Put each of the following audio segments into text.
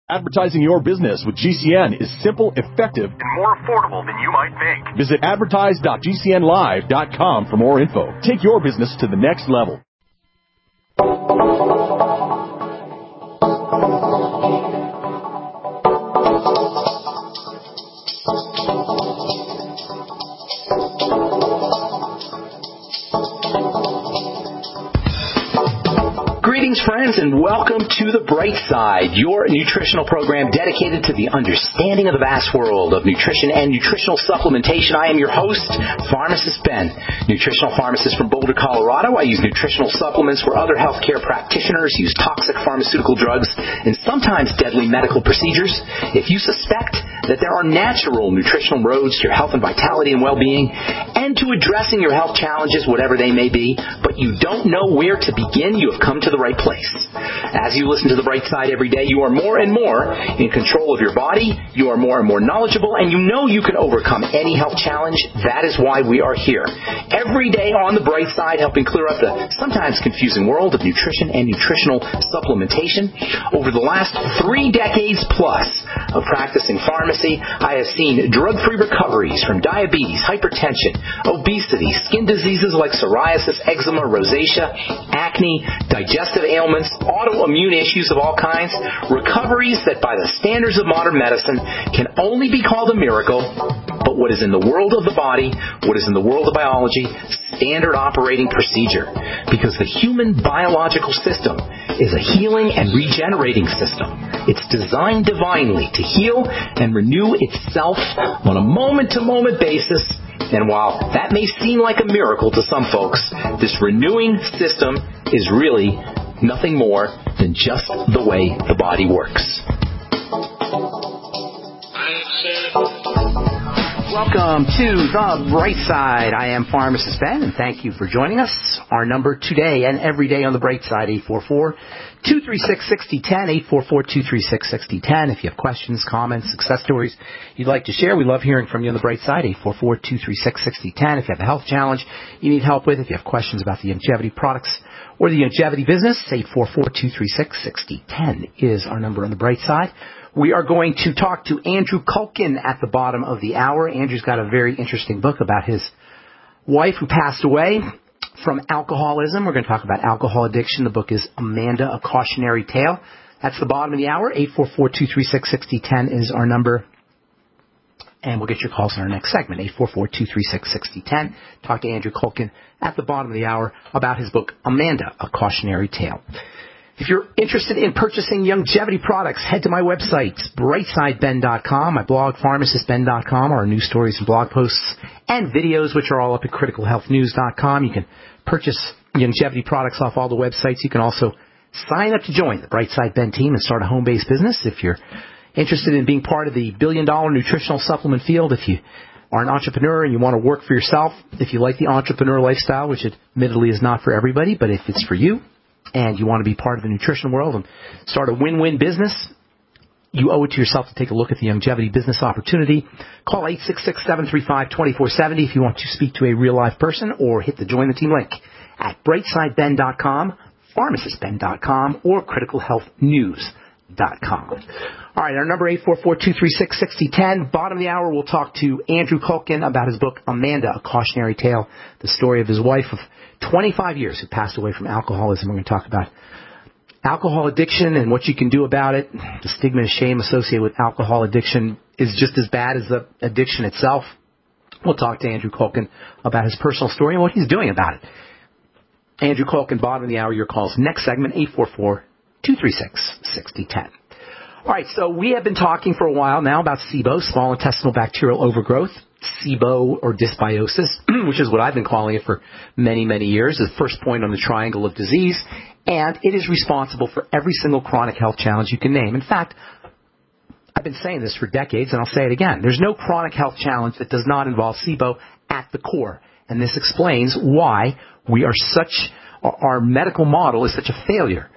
Advertising your business with GCN is simple, effective, and more affordable than you might think. Visit advertise.gcnlive.com for more info. Take your business to the next level. Greetings, friends, and welcome to The Bright Side, your nutritional program dedicated to the understanding of the vast world of nutrition and nutritional supplementation. I am your host, Pharmacist Ben, nutritional pharmacist from Boulder, Colorado. I use nutritional supplements where other healthcare practitioners use toxic pharmaceutical drugs and sometimes deadly medical procedures. If you suspect that there are natural nutritional roads to your health and vitality and well-being and to addressing your health challenges, whatever they may be, but you don't know where to begin, you have come to the right place. As you listen to The Bright Side every day, you are more and more in control of your body, you are more and more knowledgeable, and you know you can overcome any health challenge. That is why we are here. Every day on The Bright Side, helping clear up the sometimes confusing world of nutrition and nutritional supplementation. Over the last 3 decades plus of practicing pharmacy, I have seen drug-free recoveries from diabetes, hypertension, obesity, skin diseases like psoriasis, eczema, rosacea, acne, digestive ailments, autoimmune issues of all kinds, recoveries that by the standards of modern medicine can only be called a miracle, but what is in the world of the body, what is in the world of biology, standard operating procedure. Because the human biological system is a healing and regenerating system. It's designed divinely to heal and renew itself on a moment-to-moment basis. And while that may seem like a miracle to some folks, this renewing system is really nothing more than just the way the body works. Welcome to The Bright Side. I am Pharmacist Ben, and thank you for joining us. Our number today and every day on The Bright Side, 844-236-6010, 844-236-6010. If you have questions, comments, success stories you'd like to share, we love hearing from you on The Bright Side, 844-236-6010. If you have a health challenge you need help with, if you have questions about the longevity products or the longevity business, 844-236-6010 is our number on The Bright Side. We are going to talk to Andrew Culkin at the bottom of the hour. Andrew's got a very interesting book about his wife who passed away from alcoholism. We're going to talk about alcohol addiction. The book is Amanda, A Cautionary Tale. That's the bottom of the hour. 844-236-6010 is our number. And we'll get your calls in our next segment, 844-236-6010. Talk to Andrew Culkin at the bottom of the hour about his book, Amanda, A Cautionary Tale. If you're interested in purchasing longevity products, head to my website, brightsideben.com, my blog, pharmacistben.com, our news stories and blog posts and videos, which are all up at criticalhealthnews.com. You can purchase longevity products off all the websites. You can also sign up to join the Brightside Ben team and start a home-based business. If you're interested in being part of the billion-dollar nutritional supplement field, if you are an entrepreneur and you want to work for yourself, if you like the entrepreneur lifestyle, which admittedly is not for everybody, but if it's for you, and you want to be part of the nutrition world and start a win-win business, you owe it to yourself to take a look at the longevity business opportunity. Call 866-735-2470 if you want to speak to a real-life person, or hit the Join the Team link at brightsideben.com, pharmacistben.com, or criticalhealthnews.com. All right, our number 844-236-6010. Bottom of the hour, we'll talk to Andrew Culkin about his book, Amanda, A Cautionary Tale, the story of his wife of 25 years who passed away from alcoholism. We're going to talk about alcohol addiction and what you can do about it. The stigma and shame associated with alcohol addiction is just as bad as the addiction itself. We'll talk to Andrew Culkin about his personal story and what he's doing about it. Andrew Culkin, bottom of the hour, your calls. Next segment, 844-236-6010. All right, so we have been talking for a while now about SIBO, small intestinal bacterial overgrowth, SIBO or dysbiosis, which is what I've been calling it for many, many years, the first point on the triangle of disease, and it is responsible for every single chronic health challenge you can name. In fact, I've been saying this for decades, and I'll say it again. There's no chronic health challenge that does not involve SIBO at the core, and this explains why our medical model is such a failure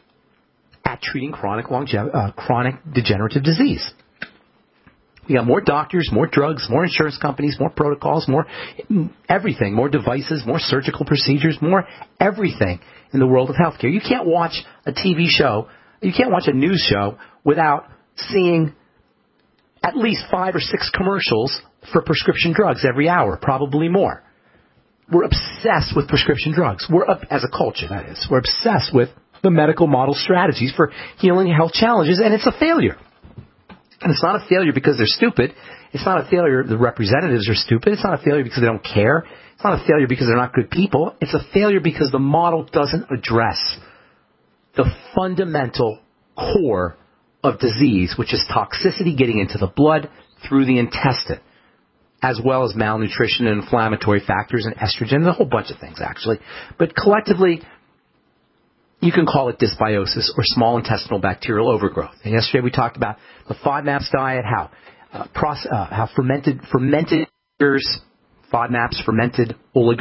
at treating chronic degenerative disease. We got more doctors, more drugs, more insurance companies, more protocols, more everything, more devices, more surgical procedures, more everything in the world of healthcare. You can't watch a TV show, you can't watch a news show without seeing at least 5 or 6 commercials for prescription drugs every hour, probably more. We're obsessed with prescription drugs. As a culture, that is. We're obsessed with the medical model strategies for healing health challenges, and it's a failure. And it's not a failure because they're stupid. It's not a failure the representatives are stupid. It's not a failure because they don't care. It's not a failure because they're not good people. It's a failure because the model doesn't address the fundamental core of disease, which is toxicity getting into the blood through the intestine, as well as malnutrition and inflammatory factors and estrogen, a whole bunch of things, actually. But collectively, you can call it dysbiosis or small intestinal bacterial overgrowth. And yesterday we talked about the FODMAPs diet, how fermented sugars, FODMAPs, fermentable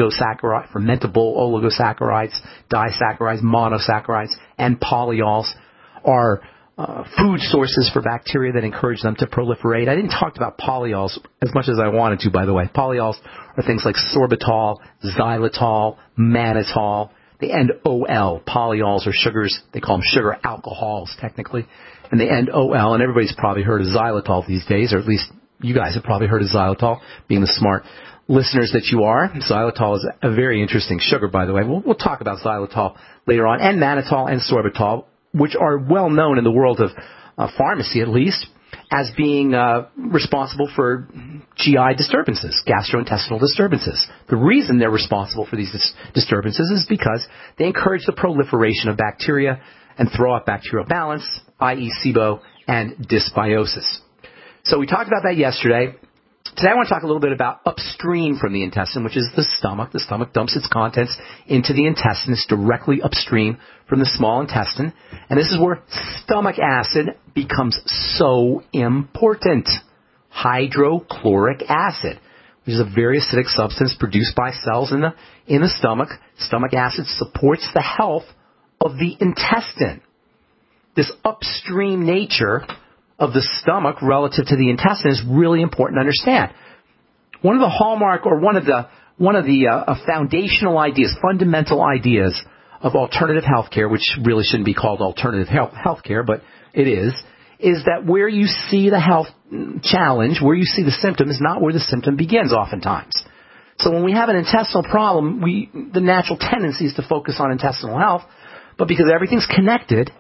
oligosaccharides, disaccharides, monosaccharides, and polyols are food sources for bacteria that encourage them to proliferate. I didn't talk about polyols as much as I wanted to, by the way. Polyols are things like sorbitol, xylitol, mannitol. They end OL. Polyols are sugars. They call them sugar alcohols, technically. And they end OL, and everybody's probably heard of xylitol these days, or at least you guys have probably heard of xylitol, being the smart listeners that you are. Xylitol is a very interesting sugar, by the way. We'll talk about xylitol later on, and mannitol and sorbitol, which are well known in the world of pharmacy, at least, as being responsible for GI disturbances, gastrointestinal disturbances. The reason they're responsible for these disturbances is because they encourage the proliferation of bacteria and throw off bacterial balance, i.e. SIBO and dysbiosis. So we talked about that yesterday. Today I want to talk a little bit about upstream from the intestine, which is the stomach. The stomach dumps its contents into the intestine. It's directly upstream from the small intestine. And this is where stomach acid becomes so important. Hydrochloric acid, which is a very acidic substance produced by cells in the stomach. Stomach acid supports the health of the intestine. This upstream nature of the stomach relative to the intestine is really important to understand. One of the hallmark, or one of the foundational ideas, fundamental ideas of alternative healthcare, which really shouldn't be called alternative healthcare, but it is that where you see the health challenge, where you see the symptom, is not where the symptom begins oftentimes. So when we have an intestinal problem, the natural tendency is to focus on intestinal health, but because everything's connected,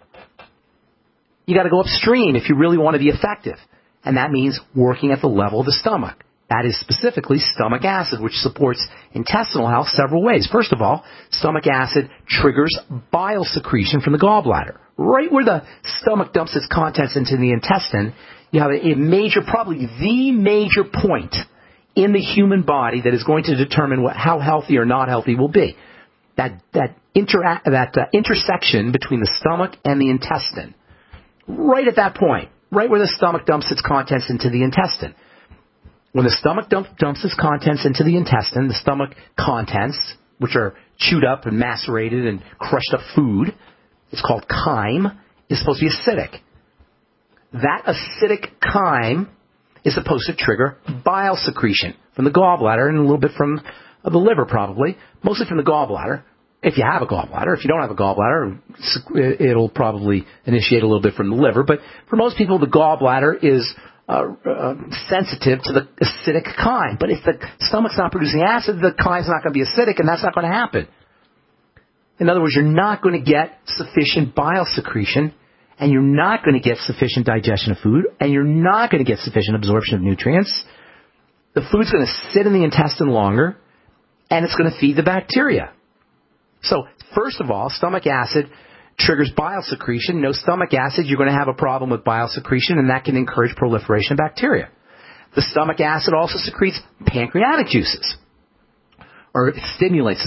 you got to go upstream if you really want to be effective. And that means working at the level of the stomach. That is specifically stomach acid, which supports intestinal health several ways. First of all, stomach acid triggers bile secretion from the gallbladder. Right where the stomach dumps its contents into the intestine, you have a major, probably the major point in the human body that is going to determine how healthy or not healthy will be. That intersection between the stomach and the intestine. Right at that point, right where the stomach dumps its contents into the intestine. When the stomach dumps its contents into the intestine, the stomach contents, which are chewed up and macerated and crushed up food, it's called chyme, is supposed to be acidic. That acidic chyme is supposed to trigger bile secretion from the gallbladder and a little bit from the liver probably, mostly from the gallbladder. If you have a gallbladder. If you don't have a gallbladder, it'll probably initiate a little bit from the liver. But for most people, the gallbladder is sensitive to the acidic chyme. But if the stomach's not producing acid, the chyme's not going to be acidic, and that's not going to happen. In other words, you're not going to get sufficient bile secretion, and you're not going to get sufficient digestion of food, and you're not going to get sufficient absorption of nutrients. The food's going to sit in the intestine longer, and it's going to feed the bacteria. So, first of all, stomach acid triggers bile secretion. No stomach acid, you're going to have a problem with bile secretion, and that can encourage proliferation of bacteria. The stomach acid also secretes pancreatic juices, or it stimulates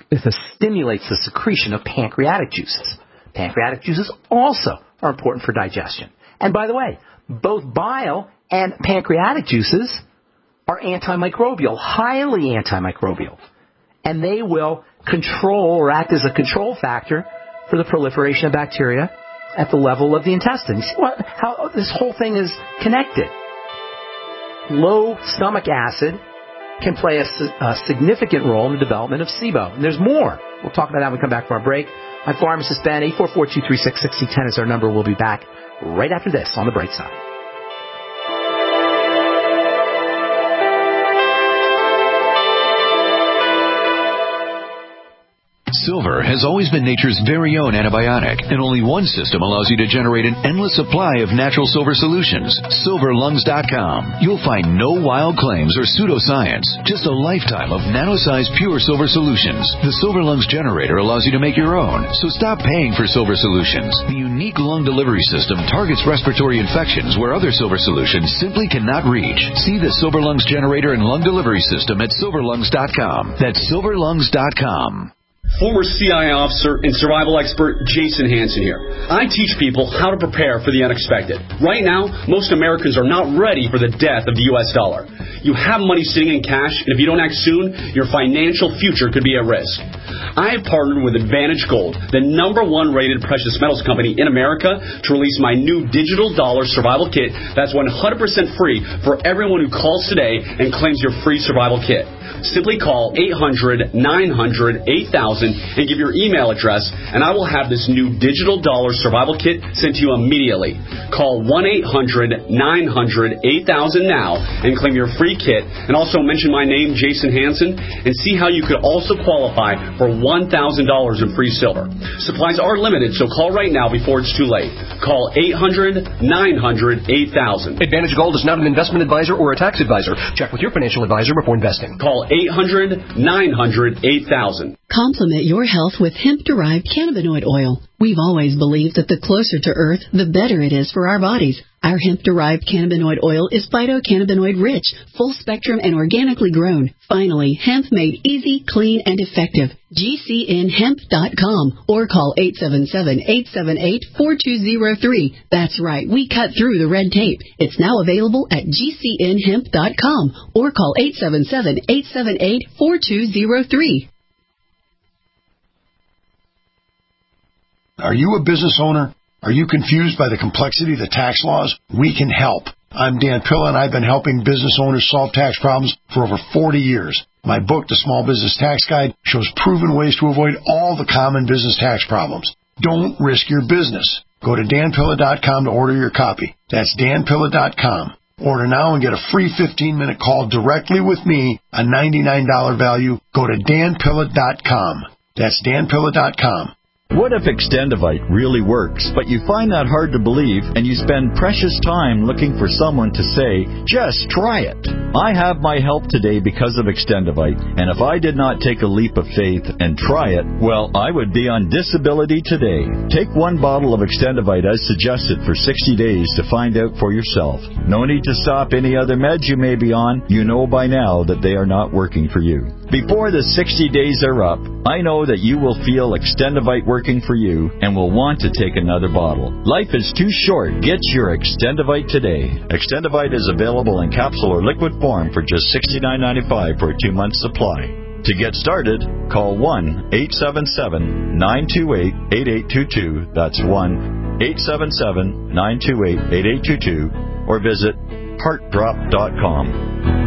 the secretion of pancreatic juices. Pancreatic juices also are important for digestion. And by the way, both bile and pancreatic juices are antimicrobial, highly antimicrobial. And they will control or act as a control factor for the proliferation of bacteria at the level of the intestine. You see how this whole thing is connected. Low stomach acid can play a significant role in the development of SIBO. And there's more. We'll talk about that when we come back from our break. I'm Pharmacist Ben. 844-236-6010 is our number. We'll be back right after this on The Bright Side. Silver has always been nature's very own antibiotic, and only one system allows you to generate an endless supply of natural silver solutions. SilverLungs.com. You'll find no wild claims or pseudoscience, just a lifetime of nano-sized pure silver solutions. The Silver Lungs generator allows you to make your own, so stop paying for silver solutions. The unique lung delivery system targets respiratory infections where other silver solutions simply cannot reach. See the Silver Lungs generator and lung delivery system at SilverLungs.com. That's SilverLungs.com. Former CIA officer and survival expert Jason Hansen here. I teach people how to prepare for the unexpected. Right now, most Americans are not ready for the death of the U.S. dollar. You have money sitting in cash, and if you don't act soon, your financial future could be at risk. I have partnered with Advantage Gold, the #1 rated precious metals company in America, to release my new digital dollar survival kit that's 100% free for everyone who calls today and claims your free survival kit. Simply call 800-900-8000 and give your email address, and I will have this new digital dollar survival kit sent to you immediately. Call 1-800-900-8000 now and claim your free kit, and also mention my name, Jason Hansen, and see how you could also qualify for $1,000 in free silver. Supplies are limited, so call right now before it's too late. Call 800-900-8000. Advantage Gold is not an investment advisor or a tax advisor. Check with your financial advisor before investing. Call 800-900-8000. Complement your health with hemp-derived cannabinoid oil. We've always believed that the closer to Earth, the better it is for our bodies. Our hemp-derived cannabinoid oil is phytocannabinoid-rich, full-spectrum, and organically grown. Finally, hemp made easy, clean, and effective. GCNHemp.com or call 877-878-4203. That's right, we cut through the red tape. It's now available at GCNHemp.com or call 877-878-4203. Are you a business owner? Are you confused by the complexity of the tax laws? We can help. I'm Dan Pilla, and I've been helping business owners solve tax problems for over 40 years. My book, The Small Business Tax Guide, shows proven ways to avoid all the common business tax problems. Don't risk your business. Go to danpilla.com to order your copy. That's danpilla.com. Order now and get a free 15-minute call directly with me, a $99 value. Go to danpilla.com. That's danpilla.com. What if Extendivite really works, but you find that hard to believe and you spend precious time looking for someone to say, just try it? I have my help today because of Extendivite, and if I did not take a leap of faith and try it, well, I would be on disability today. Take one bottle of Extendivite as suggested for 60 days to find out for yourself. No need to stop any other meds you may be on. You know by now that they are not working for you. Before the 60 days are up, I know that you will feel Extendivite working for you and will want to take another bottle. Life is too short. Get your Extendivite today. Extendivite is available in capsule or liquid form for just $69.95 for a 2-month supply. To get started, call 1-877-928-8822. That's 1-877-928-8822 or visit heartdrop.com.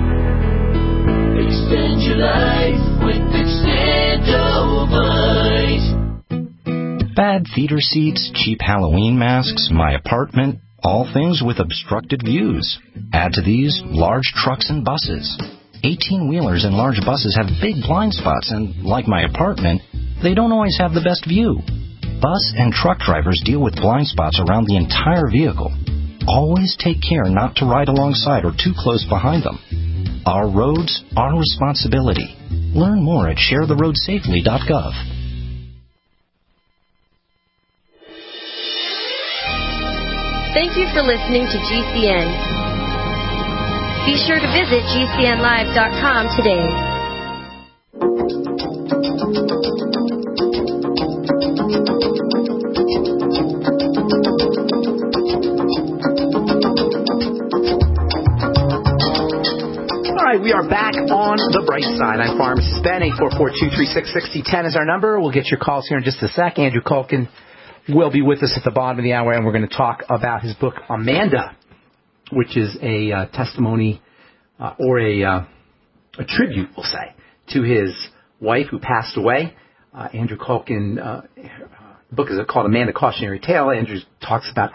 Extend your life with Extendovite. Bad theater seats, cheap Halloween masks, my apartment, all things with obstructed views. Add to these large trucks and buses. 18-wheelers and large buses have big blind spots, and like my apartment, they don't always have the best view. Bus and truck drivers deal with blind spots around the entire vehicle. Always take care not to ride alongside or too close behind them. Our roads, our responsibility. Learn more at sharetheroadsafely.gov. Thank you for listening to GCN. Be sure to visit GCNlive.com today. We are back on the bright side. I'm Pharmacist Ben. 844-236-6010 is our number. We'll get your calls here in just a sec. Andrew Culkin will be with us at the bottom of the hour, and we're going to talk about his book, Amanda, which is a testimony or a tribute, we'll say, to his wife who passed away. Andrew Culkin, the book is called Amanda, Cautionary Tale. Andrew talks about alcohol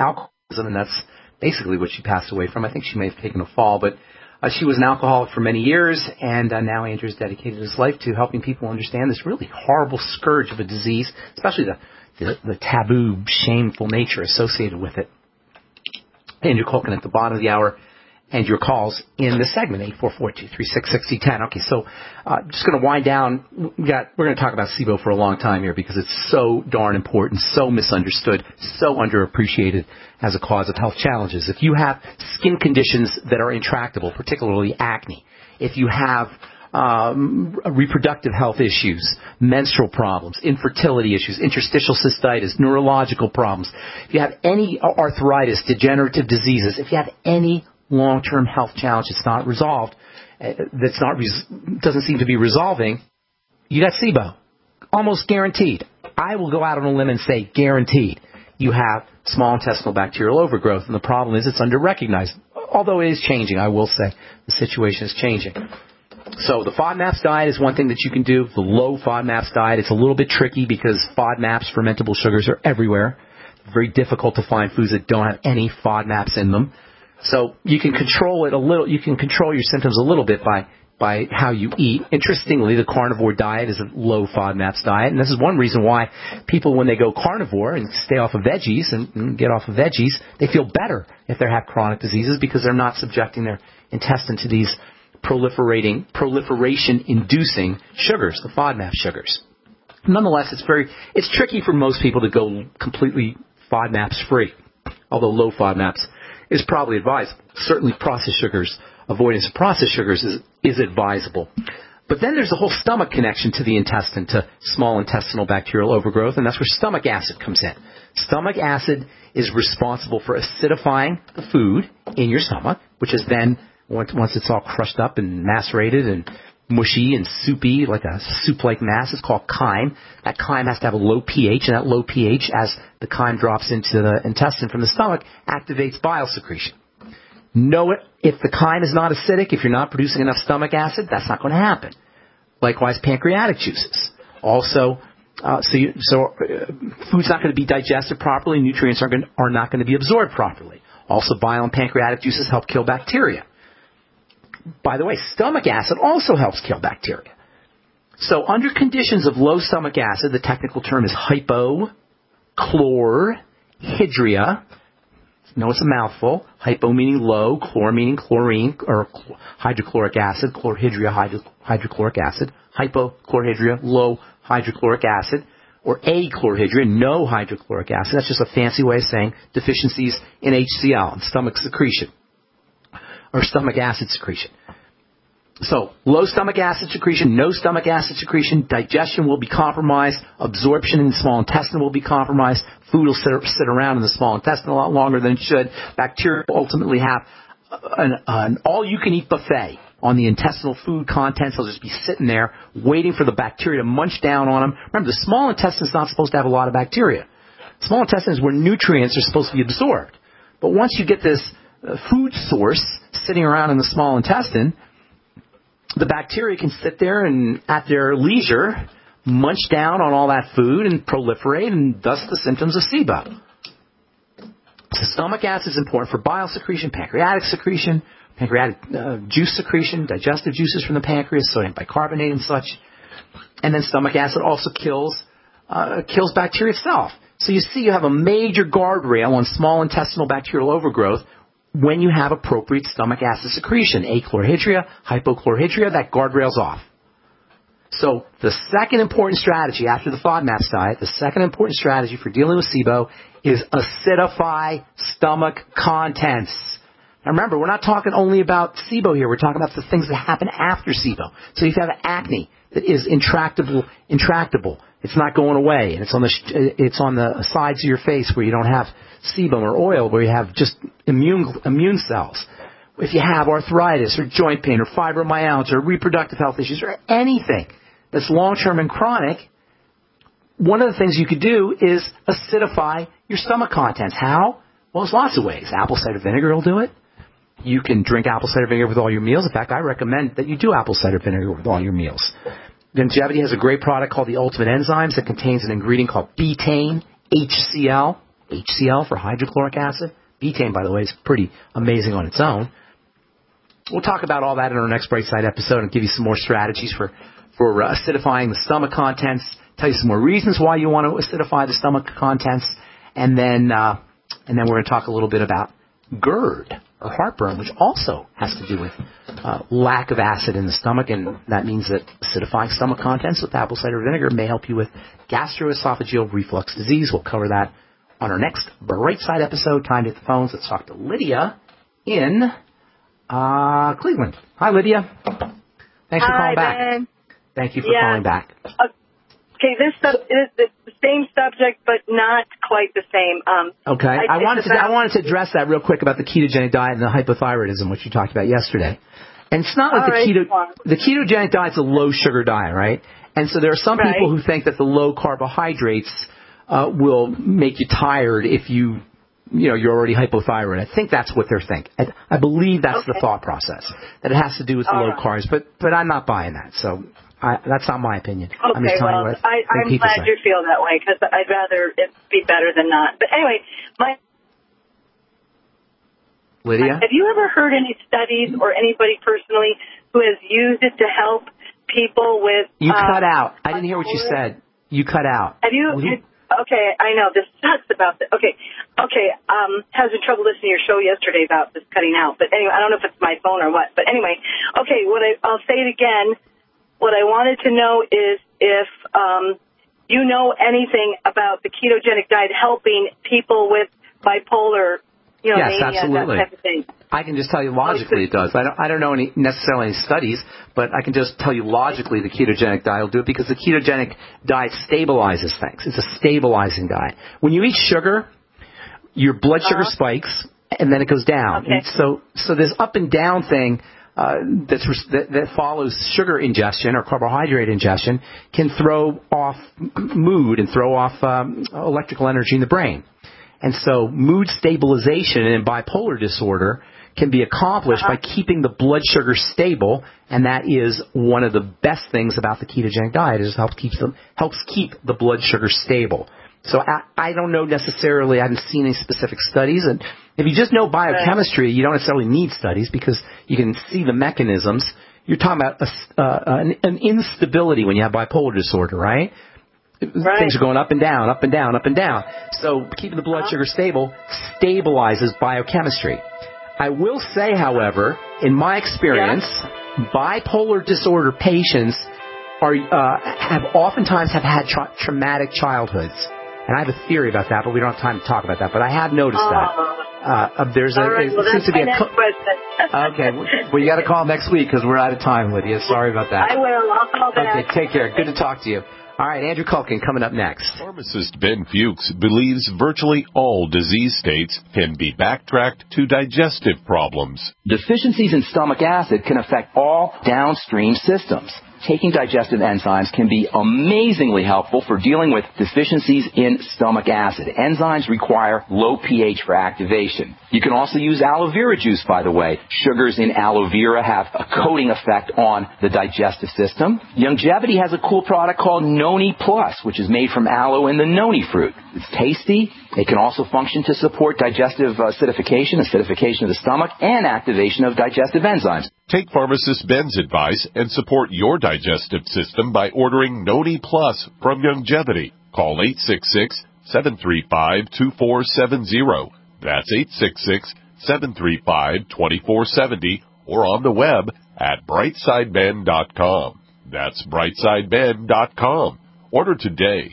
and that's basically what she passed away from. I think she may have taken a fall, but she was an alcoholic for many years, and now Andrew's dedicated his life to helping people understand this really horrible scourge of a disease, especially the taboo, shameful nature associated with it. Andrew Culkin at the bottom of the hour, and your calls in this segment, 844-236-6010. Okay, so just going to wind down. We're going to talk about SIBO for a long time here because it's so darn important, so misunderstood, so underappreciated as a cause of health challenges. If you have skin conditions that are intractable, particularly acne, if you have reproductive health issues, menstrual problems, infertility issues, interstitial cystitis, neurological problems, if you have any arthritis, degenerative diseases, if you have any long-term health challenge that's not resolved, doesn't seem to be resolving, you got SIBO. Almost guaranteed. I will go out on a limb and say guaranteed. You have small intestinal bacterial overgrowth, and the problem is it's under-recognized. Although it is changing, I will say the situation is changing. So the FODMAPs diet is one thing that you can do. The low FODMAPs diet, it's a little bit tricky because FODMAPs, fermentable sugars, are everywhere. Very difficult to find foods that don't have any FODMAPs in them. So you can control it a little. You can control your symptoms a little bit by how you eat. Interestingly, the carnivore diet is a low FODMAPs diet, and this is one reason why people, when they go carnivore and stay off of veggies and get off of veggies, they feel better if they have chronic diseases because they're not subjecting their intestine to these proliferation-inducing sugars, the FODMAP sugars. Nonetheless, it's tricky for most people to go completely FODMAPs free, although low FODMAPs is probably advised. Certainly processed sugars, avoidance of processed sugars is advisable. But then there's the whole stomach connection to the intestine, to small intestinal bacterial overgrowth, and that's where stomach acid comes in. Stomach acid is responsible for acidifying the food in your stomach, which is then, once it's all crushed up and macerated and mushy and soupy, like a soup-like mass, it's called chyme. That chyme has to have a low pH, and that low pH, as the chyme drops into the intestine from the stomach, activates bile secretion. If the chyme is not acidic, if you're not producing enough stomach acid, that's not going to happen. Likewise, pancreatic juices. Also, food's not going to be digested properly, nutrients are not going to be absorbed properly. Also, bile and pancreatic juices help kill bacteria. By the way, stomach acid also helps kill bacteria. So under conditions of low stomach acid, the technical term is hypochlorhydria. No, it's a mouthful. Hypo meaning low, chlor meaning chlorine, or hydrochloric acid, chlorhydria, hydrochloric acid. Hypochlorhydria, low hydrochloric acid, or achlorhydria, no hydrochloric acid. That's just a fancy way of saying deficiencies in HCl, in stomach secretion, or stomach acid secretion. So, low stomach acid secretion, no stomach acid secretion, digestion will be compromised, absorption in the small intestine will be compromised, food will sit around in the small intestine a lot longer than it should. Bacteria will ultimately have an all-you-can-eat buffet on the intestinal food contents. They'll just be sitting there waiting for the bacteria to munch down on them. Remember, the small intestine is not supposed to have a lot of bacteria. The small intestine is where nutrients are supposed to be absorbed. But once you get this food source sitting around in the small intestine, the bacteria can sit there and, at their leisure, munch down on all that food and proliferate, and thus the symptoms of SIBO. So stomach acid is important for bile secretion, pancreatic juice secretion, digestive juices from the pancreas, sodium bicarbonate and such. And then stomach acid also kills bacteria itself. So you see you have a major guardrail on small intestinal bacterial overgrowth when you have appropriate stomach acid secretion. Achlorhydria, hypochlorhydria, that guardrail's off. So the second important strategy after the FODMAPs diet, the second important strategy for dealing with SIBO is acidify stomach contents. Now remember, we're not talking only about SIBO here. We're talking about the things that happen after SIBO. So if you have acne that is intractable, it's not going away, and it's on the sides of your face where you don't have sebum or oil, where you have just immune cells. If you have arthritis or joint pain or fibromyalgia or reproductive health issues or anything that's long-term and chronic, one of the things you could do is acidify your stomach contents. How? Well, there's lots of ways. Apple cider vinegar will do it. You can drink apple cider vinegar with all your meals. In fact, I recommend that you do apple cider vinegar with all your meals. Longevity has a great product called the Ultimate Enzymes that contains an ingredient called betaine, HCl for hydrochloric acid, betaine, by the way, is pretty amazing on its own. We'll talk about all that in our next Bright Side episode and give you some more strategies for acidifying the stomach contents, tell you some more reasons why you want to acidify the stomach contents, and then we're going to talk a little bit about GERD, or heartburn, which also has to do with lack of acid in the stomach, and that means that acidifying stomach contents with apple cider vinegar may help you with gastroesophageal reflux disease. We'll cover that on our next Bright Side episode. Time to hit the phones. Let's talk to Lydia in Cleveland. Hi, Lydia. Thanks for calling back. Ben. Thank you for calling back. Okay, this is the same subject, but not quite the same. Okay, I wanted to address that real quick about the ketogenic diet and the hypothyroidism, which you talked about yesterday. And it's not like the ketogenic diet's a low sugar diet, right? And so there are some people who think that the low carbohydrates will make you tired if you're already hypothyroid. I think that's what they're thinking. I believe that's the thought process, that it has to do with the low carbs, but I'm not buying that. So that's not my opinion. Okay, I'm glad you feel that way, because I'd rather it be better than not. But anyway, Lydia? Have you ever heard any studies or anybody personally who has used it to help people with... You cut out. I didn't hear what you said. You cut out. Have you... Okay, I know. This sucks about this. Okay. Having trouble listening to your show yesterday about this cutting out. But anyway, I don't know if it's my phone or what. But anyway, okay, I'll say it again. What I wanted to know is if you know anything about the ketogenic diet helping people with bipolar, yes, mania, absolutely. that type of thing. I can just tell you logically it does. I don't know necessarily any studies, but I can just tell you logically the ketogenic diet will do it, because the ketogenic diet stabilizes things. It's a stabilizing diet. When you eat sugar, your blood sugar spikes, and then it goes down. Okay. And so this up and down thing that follows sugar ingestion or carbohydrate ingestion can throw off mood and throw off electrical energy in the brain. And so mood stabilization in bipolar disorder can be accomplished by keeping the blood sugar stable, and that is one of the best things about the ketogenic diet, is helps keep the blood sugar stable. So I don't know necessarily, I haven't seen any specific studies, and if you just know biochemistry, you don't necessarily need studies because you can see the mechanisms. You're talking about an instability when you have bipolar disorder, right? Things are going up and down, up and down, up and down. So keeping the blood sugar stable stabilizes biochemistry. I will say, however, in my experience, bipolar disorder patients have oftentimes had traumatic childhoods. And I have a theory about that, but we don't have time to talk about that. But I have noticed that. Seems to be okay, well, you got to call next week because we're out of time, Lydia. Sorry about that. I will. I'll call back. Okay, take care. Good to talk to you. All right, Andrew Culkin coming up next. Pharmacist Ben Fuchs believes virtually all disease states can be backtracked to digestive problems. Deficiencies in stomach acid can affect all downstream systems. Taking digestive enzymes can be amazingly helpful for dealing with deficiencies in stomach acid. Enzymes require low pH for activation. You can also use aloe vera juice, by the way. Sugars in aloe vera have a coating effect on the digestive system. Longevity has a cool product called Noni Plus, which is made from aloe and the noni fruit. It's tasty. It can also function to support digestive acidification of the stomach, and activation of digestive enzymes. Take pharmacist Ben's advice and support your digestive system by ordering Noni Plus from Longevity. Call 866-735-2470. That's 866-735-2470, or on the web at brightsideben.com. That's brightsideben.com. Order today.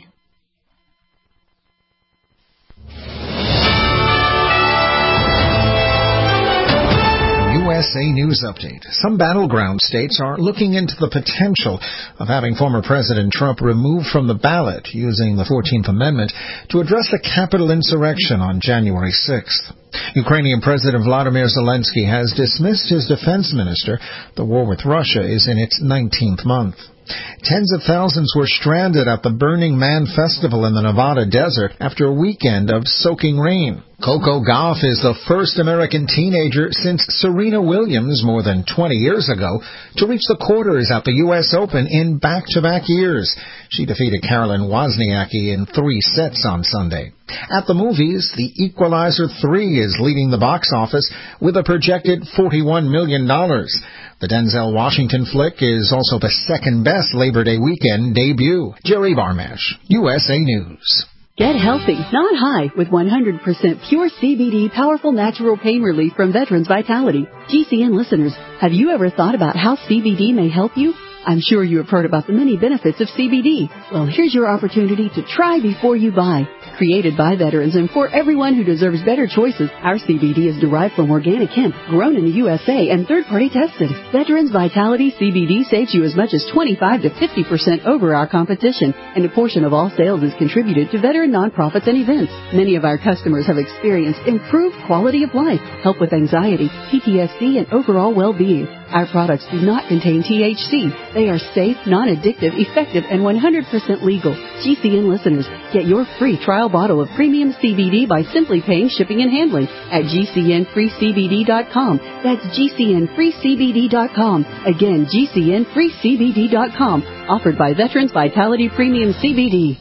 USA News Update. Some battleground states are looking into the potential of having former President Trump removed from the ballot using the 14th Amendment to address the Capitol insurrection on January 6th. Ukrainian President Vladimir Zelensky has dismissed his defense minister. The war with Russia is in its 19th month. Tens of thousands were stranded at the Burning Man Festival in the Nevada desert after a weekend of soaking rain. Coco Gauff is the first American teenager since Serena Williams more than 20 years ago to reach the quarters at the U.S. Open in back-to-back years. She defeated Caroline Wozniacki in 3 sets on Sunday. At the movies, The Equalizer 3 is leading the box office with a projected $41 million. The Denzel Washington flick is also the second-best Labor Day weekend debut. Jerry Barmash, USA News. Get healthy, not high, with 100% pure CBD powerful natural pain relief from Veterans Vitality. GCN listeners, have you ever thought about how CBD may help you? I'm sure you have heard about the many benefits of CBD. Well, here's your opportunity to try before you buy. Created by veterans and for everyone who deserves better choices, our CBD is derived from organic hemp, grown in the USA, and third-party tested. Veterans Vitality CBD saves you as much as 25 to 50% over our competition, and a portion of all sales is contributed to veteran nonprofits and events. Many of our customers have experienced improved quality of life, help with anxiety, PTSD, and overall well-being. Our products do not contain THC. They are safe, non-addictive, effective, and 100% legal. GCN listeners, get your free trial bottle of premium CBD by simply paying shipping and handling at GCNFreeCBD.com. That's GCNFreeCBD.com. Again, GCNFreeCBD.com. Offered by Veterans Vitality Premium CBD.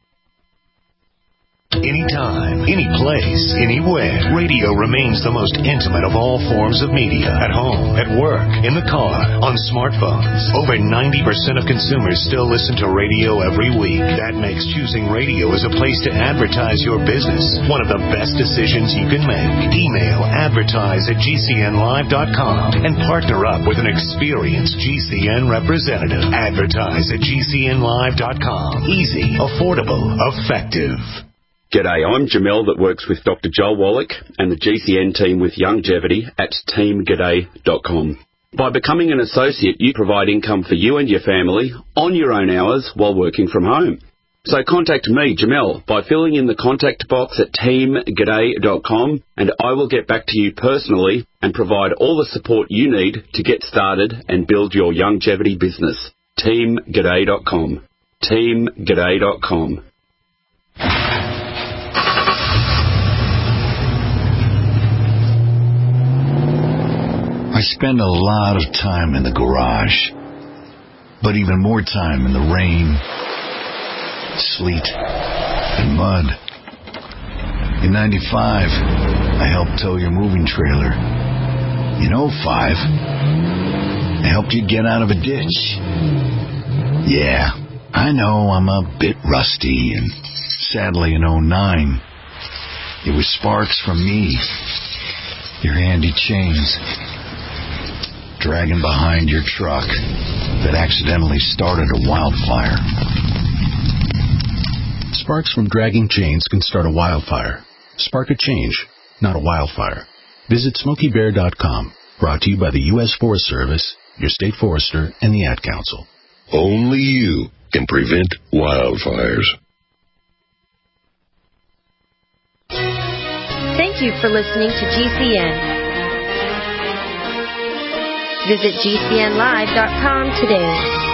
Anytime, any place, anywhere, radio remains the most intimate of all forms of media. At home, at work, in the car, on smartphones. Over 90% of consumers still listen to radio every week. That makes choosing radio as a place to advertise your business one of the best decisions you can make. Email advertise@gcnlive.com and partner up with an experienced GCN representative. Advertise at gcnlive.com. Easy, affordable, effective. G'day, I'm Jamel that works with Dr. Joel Wallach and the GCN team with Longevity at teamg'day.com. By becoming an associate, you provide income for you and your family on your own hours while working from home. So contact me, Jamel, by filling in the contact box at teamg'day.com, and I will get back to you personally and provide all the support you need to get started and build your longevity business. teamg'day.com. teamg'day.com. I spend a lot of time in the garage, but even more time in the rain, sleet, and mud. In 95, I helped tow your moving trailer. In 05, I helped you get out of a ditch. Yeah, I know I'm a bit rusty, and sadly in 09, it was sparks from me, your handy chains, dragging behind your truck that accidentally started a wildfire. Sparks from dragging chains can start a wildfire. Spark a change, not a wildfire. Visit SmokeyBear.com. Brought to you by the U.S. Forest Service, your state forester, and the Ad Council. Only you can prevent wildfires. Thank you for listening to GCN. Visit GCNlive.com today.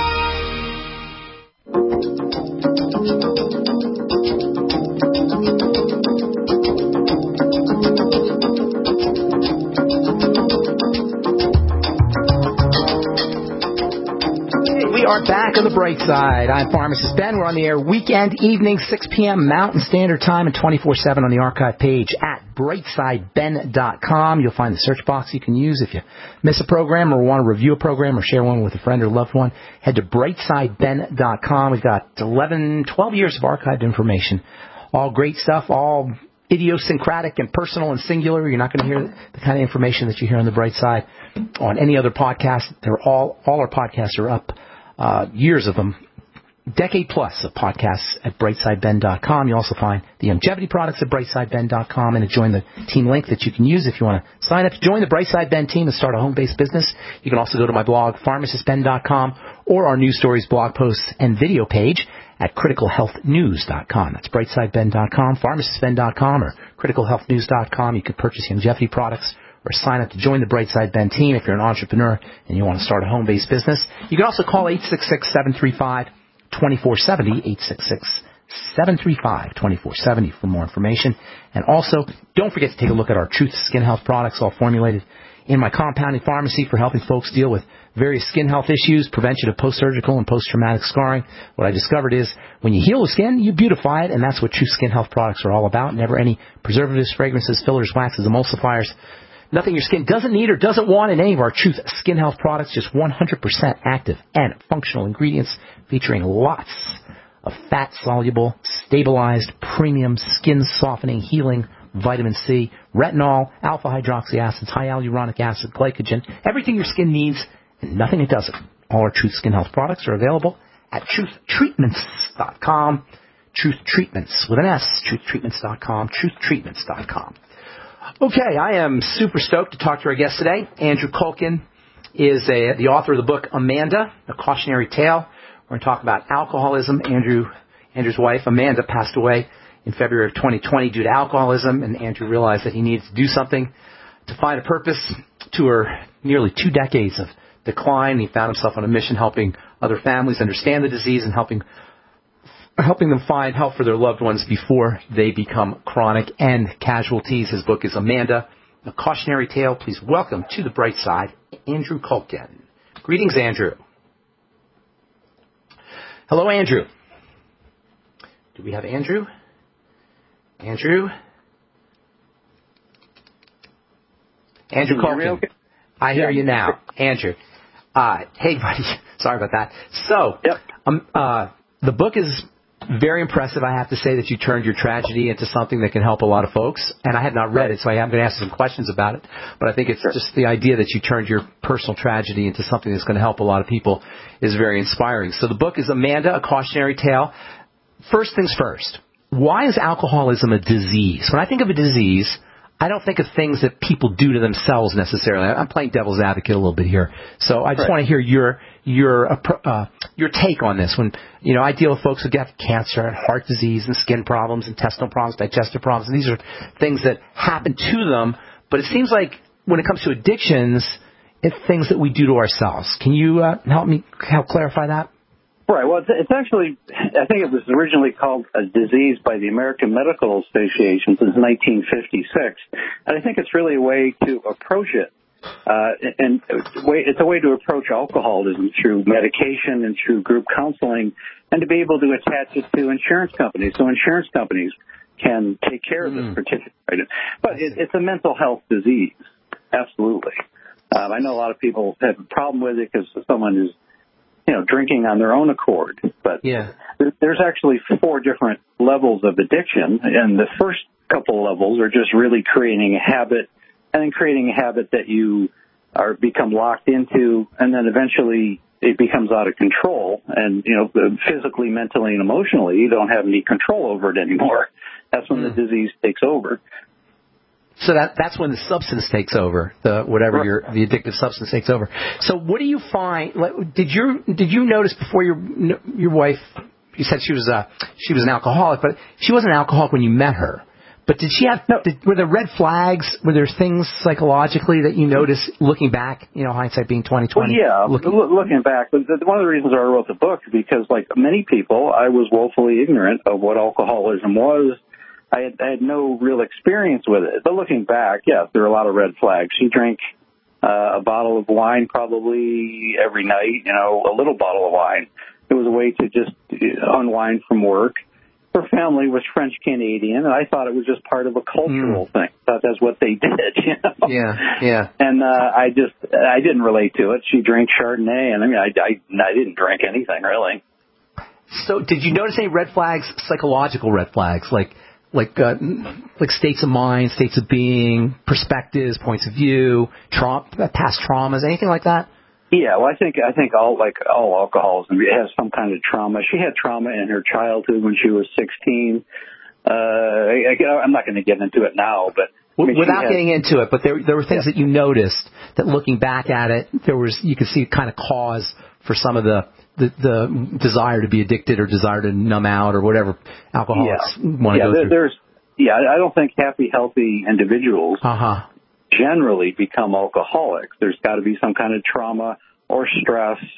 We are back on the bright side. I'm Pharmacist Ben. We're on the air weekend evening, 6 p.m. Mountain Standard Time, and 24/7 on the archive page at brightsideben.com. You'll find the search box you can use if you miss a program or want to review a program or share one with a friend or loved one. Head to brightsideben.com. We've got 12 years of archived information. All great stuff, all idiosyncratic and personal and singular. You're not going to hear the kind of information that you hear on the Bright Side on any other podcast. They're all our podcasts are up. Years of them, decade plus of podcasts at brightsideben.com. You also find the longevity products at brightsideben.com, and to join the team link that you can use if you want to sign up to join the Bright Side Ben team and start a home-based business. You can also go to my blog, pharmacistben.com, or our news stories, blog posts, and video page at criticalhealthnews.com. That's brightsideben.com, pharmacistben.com, or criticalhealthnews.com. You can purchase longevity products or sign up to join the Bright Side Ben team if you're an entrepreneur and you want to start a home-based business. You can also call 866-735-2470, 735-2470 for more information. And also, don't forget to take a look at our Truth Skin Health products, all formulated in my compounding pharmacy for helping folks deal with various skin health issues, prevention of post-surgical and post-traumatic scarring. What I discovered is when you heal the skin, you beautify it, and that's what Truth Skin Health products are all about. Never any preservatives, fragrances, fillers, waxes, emulsifiers. Nothing your skin doesn't need or doesn't want in any of our Truth Skin Health products. Just 100% active and functional ingredients featuring lots of fat-soluble, stabilized, premium, skin-softening, healing vitamin C, retinol, alpha-hydroxy acids, high hyaluronic acid, glycogen, everything your skin needs and nothing it doesn't. All our Truth Skin Health products are available at truthtreatments.com. Truth Treatments with an S, truthtreatments.com, truthtreatments.com. Okay, I am super stoked to talk to our guest today. Andrew Culkin is the author of the book Amanda, A Cautionary Tale. We're going to talk about alcoholism. Andrew's wife, Amanda, passed away in February of 2020 due to alcoholism, and Andrew realized that he needed to do something to find a purpose to her nearly 2 decades of decline. He found himself on a mission helping other families understand the disease and helping them find help for their loved ones before they become chronic end casualties. His book is Amanda, A Cautionary Tale. Please welcome to the bright side, Andrew Culkin. Greetings, Andrew. Hello, Andrew. Do we have Andrew? Andrew Culkin. Okay? I hear you now. Andrew. Hey, buddy. Sorry about that. So, the book is very impressive. I have to say that you turned your tragedy into something that can help a lot of folks. And I have not read it, so I am going to ask some questions about it. But I think it's just the idea that you turned your personal tragedy into something that's going to help a lot of people is very inspiring. So the book is Amanda, A Cautionary Tale. First things first. Why is alcoholism a disease? When I think of a disease, I don't think of things that people do to themselves necessarily. I'm playing devil's advocate a little bit here. So I just want to hear your take on this. When, I deal with folks who get cancer and heart disease and skin problems, intestinal problems, digestive problems, and these are things that happen to them. But it seems like when it comes to addictions, it's things that we do to ourselves. Can you help clarify that? Right. Well, it's actually, I think it was originally called a disease by the American Medical Association since 1956. And I think it's really a way to approach it. And it's a way to approach alcoholism through medication and through group counseling and to be able to attach it to insurance companies. So insurance companies can take care of this particular item. But it's a mental health disease. Absolutely. I know a lot of people have a problem with it because someone is drinking on their own accord. But there's actually 4 different levels of addiction, and the first couple levels are just really creating a habit, and then creating a habit that you become locked into, and then eventually it becomes out of control, and physically, mentally, and emotionally, you don't have any control over it anymore. That's when the disease takes over. So that's when the substance takes over, the addictive substance takes over. So what do you find? Did you notice before your wife? You said she was an alcoholic, but she wasn't an alcoholic when you met her. But did she have? Were there red flags? Were there things psychologically that you noticed looking back? Hindsight being 20/20. Well, yeah, looking back. But one of the reasons I wrote the book because, like many people, I was woefully ignorant of what alcoholism was. I had no real experience with it. But looking back, yes, there are a lot of red flags. She drank a bottle of wine probably every night, a little bottle of wine. It was a way to just unwind from work. Her family was French-Canadian, and I thought it was just part of a cultural thing. I thought that's what they did, Yeah. And I didn't relate to it. She drank Chardonnay, and I didn't drink anything, really. So did you notice any red flags, psychological red flags, like states of mind, states of being, perspectives, points of view, past traumas, anything like that? Yeah, well, I think all alcoholism has some kind of trauma. She had trauma in her childhood when she was 16. I'm not going to get into it now, but without getting into it, but there were things that you noticed that looking back at it, you could see kind of cause for some of the desire to be addicted or desire to numb out or whatever alcoholics want to go through. I don't think happy, healthy individuals generally become alcoholics. There's got to be some kind of trauma or stress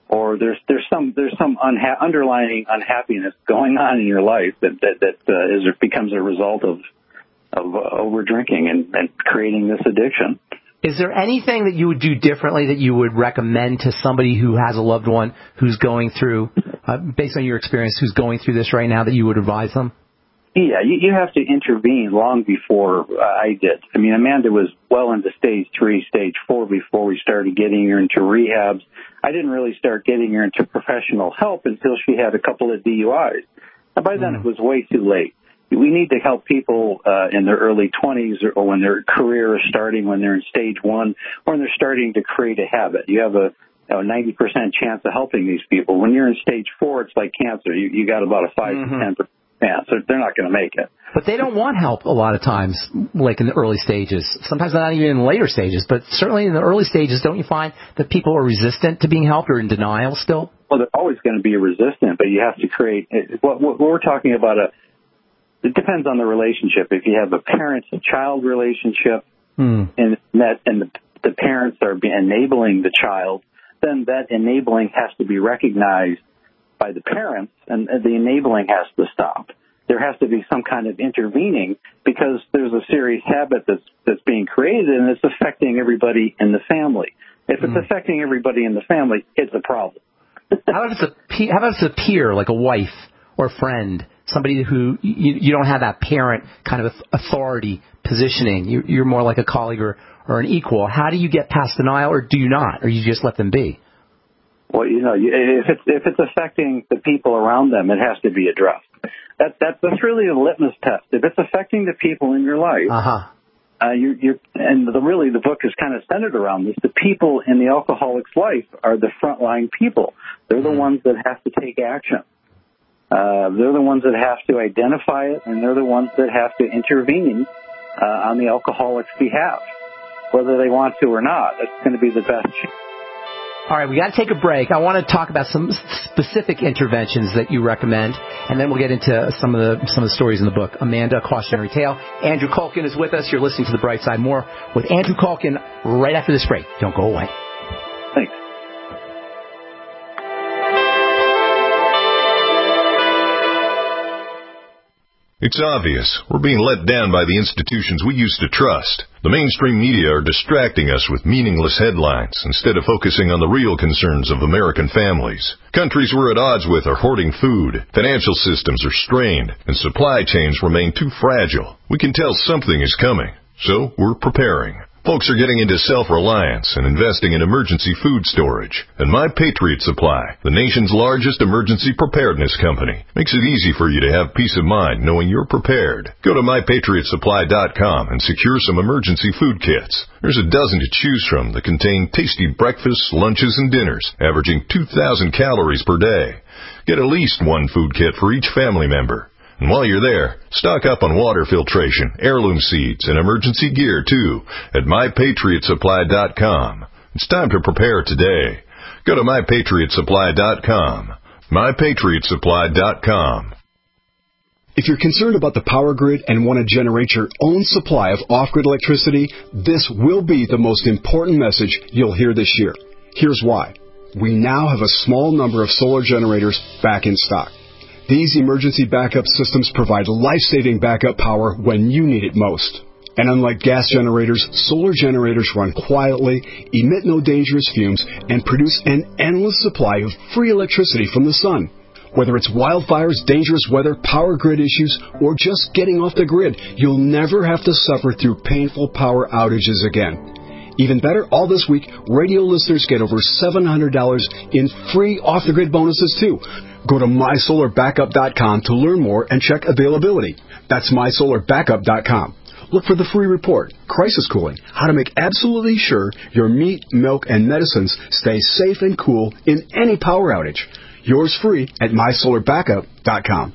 or there's some underlying unhappiness going on in your life that becomes a result of over drinking and creating this addiction. Is there anything that you would do differently that you would recommend to somebody who has a loved one who's going through, based on your experience, who's going through this right now, that you would advise them? Yeah, you have to intervene long before I did. I mean, Amanda was well into stage 3, stage 4 before we started getting her into rehabs. I didn't really start getting her into professional help until she had a couple of DUIs. And by then it was way too late. We need to help people in their early 20s or when their career is starting, when they're in stage 1, or when they're starting to create a habit. You have a 90% chance of helping these people. When you're in stage 4, it's like cancer. You got about a 5 to 10% chance. So they're not going to make it. But they don't want help a lot of times, like in the early stages. Sometimes not even in the later stages, but certainly in the early stages, don't you find that people are resistant to being helped or in denial still? Well, they're always going to be resistant, but you have to create what we're talking about. It depends on the relationship. If you have a parent-child relationship and the parents are enabling the child, then that enabling has to be recognized by the parents, and the enabling has to stop. There has to be some kind of intervening because there's a serious habit that's being created, and it's affecting everybody in the family. If it's affecting everybody in the family, it's a problem. How about if it's a peer, like a wife or a friend, somebody who you don't have that parent kind of authority positioning? You're more like a colleague or an equal. How do you get past denial, or do you not, or you just let them be? Well, if it's affecting the people around them, it has to be addressed. That's really a litmus test. If it's affecting the people in your life, the book is kind of centered around this. The people in the alcoholic's life are the frontline people. They're the ones that have to take action. They're the ones that have to identify it, and they're the ones that have to intervene on the alcoholic's behalf, whether they want to or not. That's going to be the best chance. All right, we got to take a break. I want to talk about some specific interventions that you recommend, and then we'll get into some of the stories in the book. Amanda, Cautionary Tale. Andrew Culkin is with us. You're listening to The Bright Side. More with Andrew Culkin right after this break. Don't go away. Thanks. It's obvious. We're being let down by the institutions we used to trust. The mainstream media are distracting us with meaningless headlines instead of focusing on the real concerns of American families. Countries we're at odds with are hoarding food, financial systems are strained, and supply chains remain too fragile. We can tell something is coming, so we're preparing. Folks are getting into self-reliance and investing in emergency food storage. And My Patriot Supply, the nation's largest emergency preparedness company, makes it easy for you to have peace of mind knowing you're prepared. Go to MyPatriotSupply.com and secure some emergency food kits. There's a dozen to choose from that contain tasty breakfasts, lunches, and dinners, averaging 2,000 calories per day. Get at least one food kit for each family member. And while you're there, stock up on water filtration, heirloom seeds, and emergency gear, too, at MyPatriotSupply.com. It's time to prepare today. Go to MyPatriotSupply.com. MyPatriotSupply.com. If you're concerned about the power grid and want to generate your own supply of off-grid electricity, this will be the most important message you'll hear this year. Here's why. We now have a small number of solar generators back in stock. These emergency backup systems provide life-saving backup power when you need it most. And unlike gas generators, solar generators run quietly, emit no dangerous fumes, and produce an endless supply of free electricity from the sun. Whether it's wildfires, dangerous weather, power grid issues, or just getting off the grid, you'll never have to suffer through painful power outages again. Even better, all this week, radio listeners get over $700 in free off-the-grid bonuses, too. Go to MySolarBackup.com to learn more and check availability. That's MySolarBackup.com. Look for the free report, Crisis Cooling, how to make absolutely sure your meat, milk, and medicines stay safe and cool in any power outage. Yours free at MySolarBackup.com.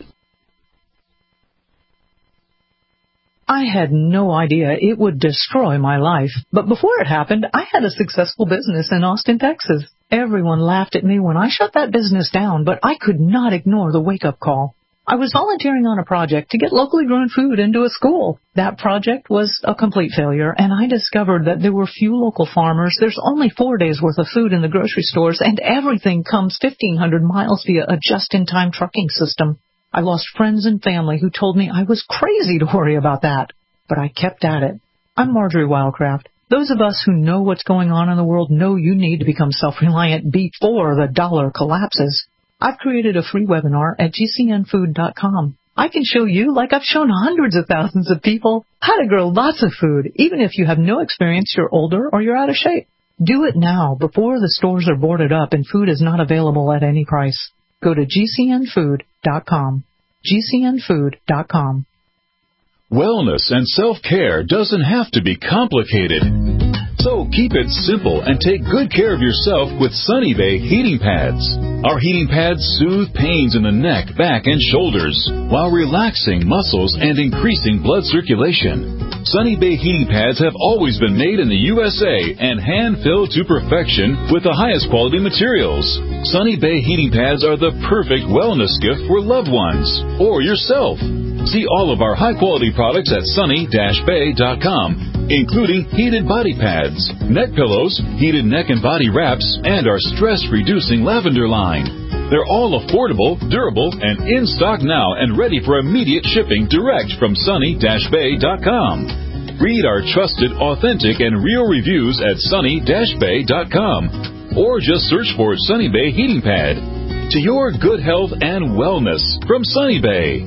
I had no idea it would destroy my life. But before it happened, I had a successful business in Austin, Texas. Everyone laughed at me when I shut that business down, but I could not ignore the wake-up call. I was volunteering on a project to get locally grown food into a school. That project was a complete failure, and I discovered that there were few local farmers. There's only 4 days' worth of food in the grocery stores, and everything comes 1,500 miles via a just-in-time trucking system. I lost friends and family who told me I was crazy to worry about that, but I kept at it. I'm Marjorie Wildcraft. Those of us who know what's going on in the world know you need to become self-reliant before the dollar collapses. I've created a free webinar at gcnfood.com. I can show you, like I've shown hundreds of thousands of people, how to grow lots of food, even if you have no experience, you're older, or you're out of shape. Do it now, before the stores are boarded up and food is not available at any price. Go to gcnfood.com. gcnfood.com. Wellness and self-care doesn't have to be complicated. So keep it simple and take good care of yourself with Sunny Bay heating pads. Our heating pads soothe pains in the neck, back, and shoulders while relaxing muscles and increasing blood circulation. Sunny Bay heating pads have always been made in the USA and hand-filled to perfection with the highest quality materials. Sunny Bay heating pads are the perfect wellness gift for loved ones or yourself. See all of our high-quality products at sunny-bay.com. Including heated body pads, neck pillows, heated neck and body wraps, and our stress-reducing lavender line. They're all affordable, durable, and in stock now and ready for immediate shipping direct from sunny-bay.com. Read our trusted, authentic, and real reviews at sunny-bay.com or just search for Sunny Bay Heating Pad. To your good health and wellness from Sunny Bay.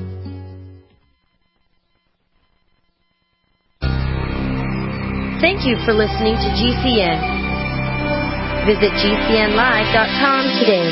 Thank you for listening to GCN. Visit GCNlive.com today.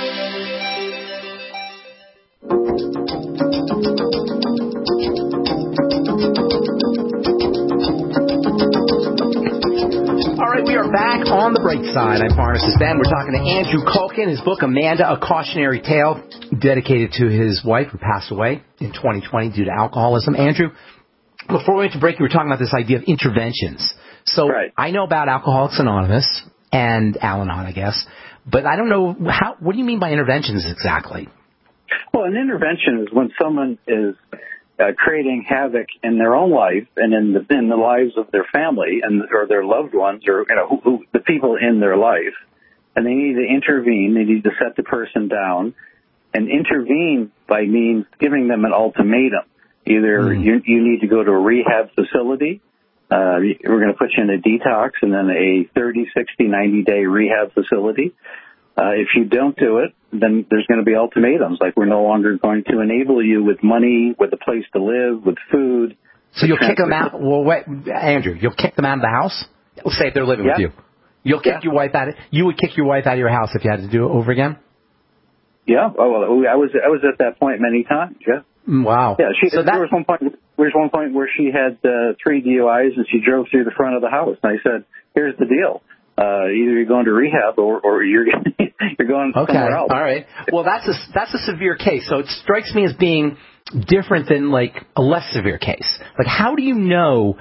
All right, we are back on the bright side. I'm Pharmacist Ben. We're talking to Andrew Culkin. His book, Amanda, A Cautionary Tale, dedicated to his wife who passed away in 2020 due to alcoholism. Andrew, before we went to break, we were talking about this idea of interventions. So I know about Alcoholics Anonymous and Al-Anon, I guess, but I don't know what do you mean by interventions exactly? Well, an intervention is when someone is creating havoc in their own life and in the lives of their family or their loved ones or the people in their life, and they need to intervene. They need to set the person down and intervene by means giving them an ultimatum. Either you need to go to a rehab facility, we're going to put you in a detox and then a 30, 60, 90-day rehab facility. If you don't do it, then there's going to be ultimatums, like we're no longer going to enable you with money, with a place to live, with food. So you'll kick them out? Well, wait, Andrew, you'll kick them out of the house? Let's say if they're living with you. You'll kick your wife out. You would kick your wife out of your house if you had to do it over again? Yeah. Oh, well, I was at that point many times. Yeah. Wow. Yeah. There was one point where she had 3 DUIs and she drove through the front of the house. And I said, "Here's the deal: either you're going to rehab or you're going somewhere else." All right. Well, that's a severe case. So it strikes me as being different than like a less severe case. Like, how do you know?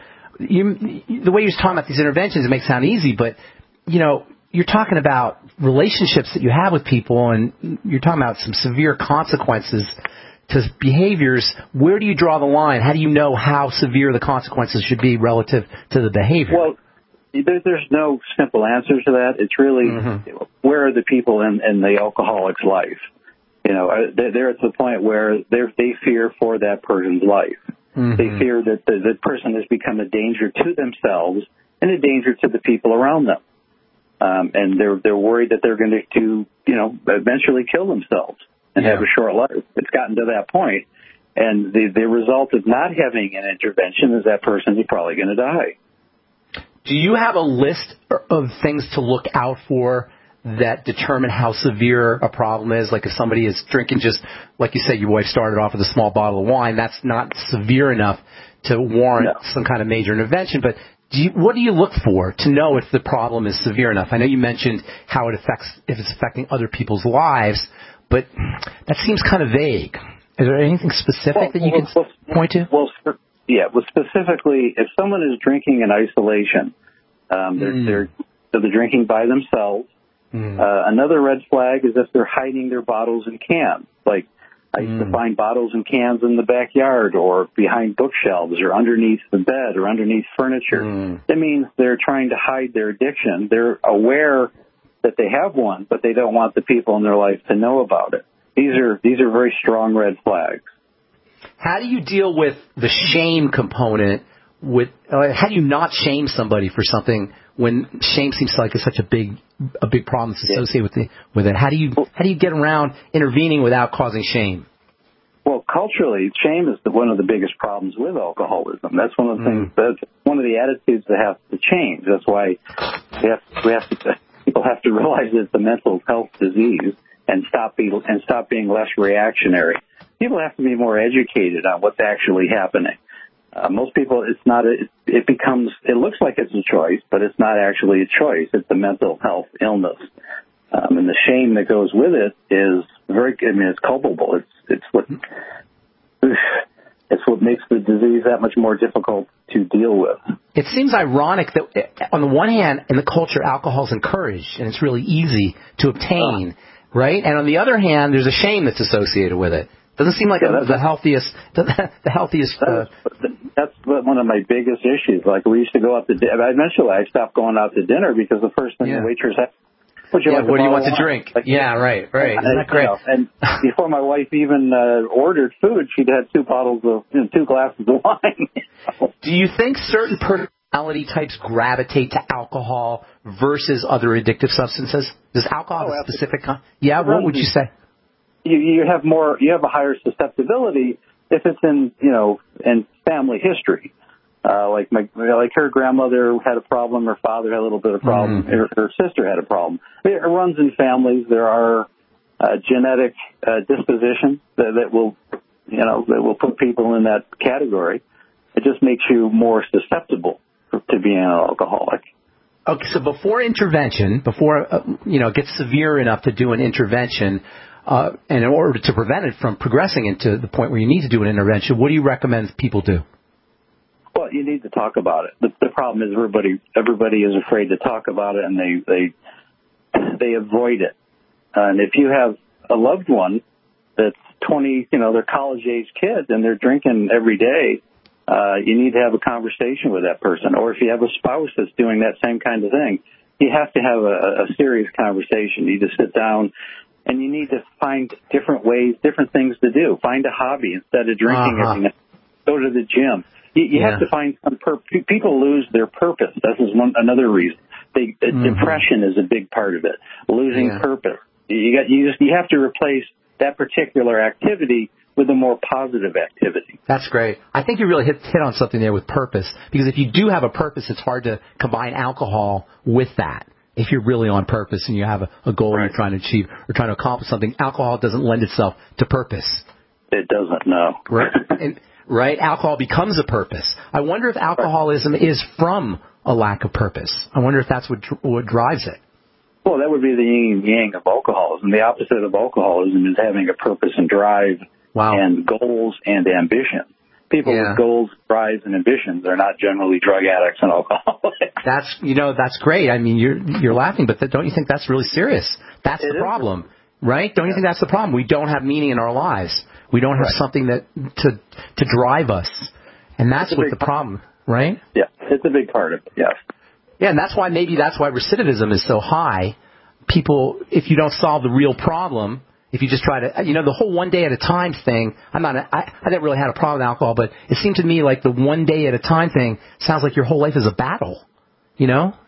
The way you're talking about these interventions, it makes it sound easy, but you're talking about relationships that you have with people, and you're talking about some severe consequences to behaviors. Where do you draw the line? How do you know how severe the consequences should be relative to the behavior? Well, there's no simple answer to that. It's really where are the people in the alcoholic's life? They're at the point where they fear for that person's life. They fear that the person has become a danger to themselves and a danger to the people around them. And they're worried that they're going to eventually kill themselves and have a short life. It's gotten to that point. And the result of not having an intervention is that person is probably going to die. Do you have a list of things to look out for that determine how severe a problem is? Like if somebody is drinking just, like you said, your wife started off with a small bottle of wine, that's not severe enough to warrant some kind of major intervention. But what do you look for to know if the problem is severe enough? I know you mentioned how it affects, if it's affecting other people's lives, but that seems kind of vague. Is there anything specific that you can point to? Well, specifically, if someone is drinking in isolation, they're drinking by themselves. Another red flag is if they're hiding their bottles in cans. Like I used to find bottles and cans in the backyard or behind bookshelves or underneath the bed or underneath furniture. That means they're trying to hide their addiction. They're aware that they have one, but they don't want the people in their life to know about it. These are very strong red flags. How do you deal with the shame component? How do you not shame somebody for something when shame seems like it's such a big problem that's associated with it? How do you get around intervening without causing shame? Well, culturally, shame is one of the biggest problems with alcoholism. That's one of the things. That's one of the attitudes that have to change. That's why people have to realize that it's a mental health disease and stop being less reactionary. People have to be more educated on what's actually happening. Most people, it looks like it's a choice, but it's not actually a choice. It's a mental health illness. And the shame that goes with it is it's culpable. It's what makes the disease that much more difficult to deal with. It seems ironic that on the one hand, in the culture, alcohol is encouraged and it's really easy to obtain, right? And on the other hand, there's a shame that's associated with it. Doesn't seem like the healthiest. That's one of my biggest issues. Like we used to go out to dinner. Eventually, I stopped going out to dinner because the first thing the waitress had, what do you want to drink? Like, right. Isn't that great? And before my wife even ordered food, she'd had 2 glasses of wine. Do you think certain personality types gravitate to alcohol versus other addictive substances? Does alcohol have a specific? What would you say? You have a higher susceptibility if it's in family history. Like her grandmother had a problem, her father had a little bit of problem, her sister had a problem. It runs in families. There are genetic dispositions that will put people in that category. It just makes you more susceptible to being an alcoholic. Okay, so before intervention, it gets severe enough to do an intervention, and in order to prevent it from progressing into the point where you need to do an intervention, what do you recommend people do? Well, you need to talk about it. The problem is everybody is afraid to talk about it, and they avoid it. And if you have a loved one that's 20, they're college-age kids, and they're drinking every day, you need to have a conversation with that person. Or if you have a spouse that's doing that same kind of thing, you have to have a serious conversation. You need to sit down, and you need to find different ways, different things to do. Find a hobby instead of drinking every night. Go to the gym. You have to find some purpose. People lose their purpose. This is another reason. Depression is a big part of it. Losing purpose. You have to replace that particular activity with a more positive activity. That's great. I think you really hit on something there with purpose, because if you do have a purpose, it's hard to combine alcohol with that. If you're really on purpose and you have a goal you're trying to achieve or trying to accomplish something, alcohol doesn't lend itself to purpose. It doesn't, no. Right? Alcohol becomes a purpose. I wonder if alcoholism is from a lack of purpose. I wonder if that's what drives it. Well, that would be the yin and yang of alcoholism. The opposite of alcoholism is having a purpose and drive and goals and ambition. People with goals, drives, and ambitions are not generally drug addicts and alcoholics. That's great. I mean, you're laughing, but don't you think that's really serious? That's the problem, right? Don't you think that's the problem? We don't have meaning in our lives. We don't have something to drive us, and that's what the problem, right? Yeah, it's a big part of it. Yes. Yeah, and that's why recidivism is so high. People, if you don't solve the real problem, if you just try to, the whole one day at a time thing. I never really had a problem with alcohol, but it seemed to me like the one day at a time thing sounds like your whole life is a battle. If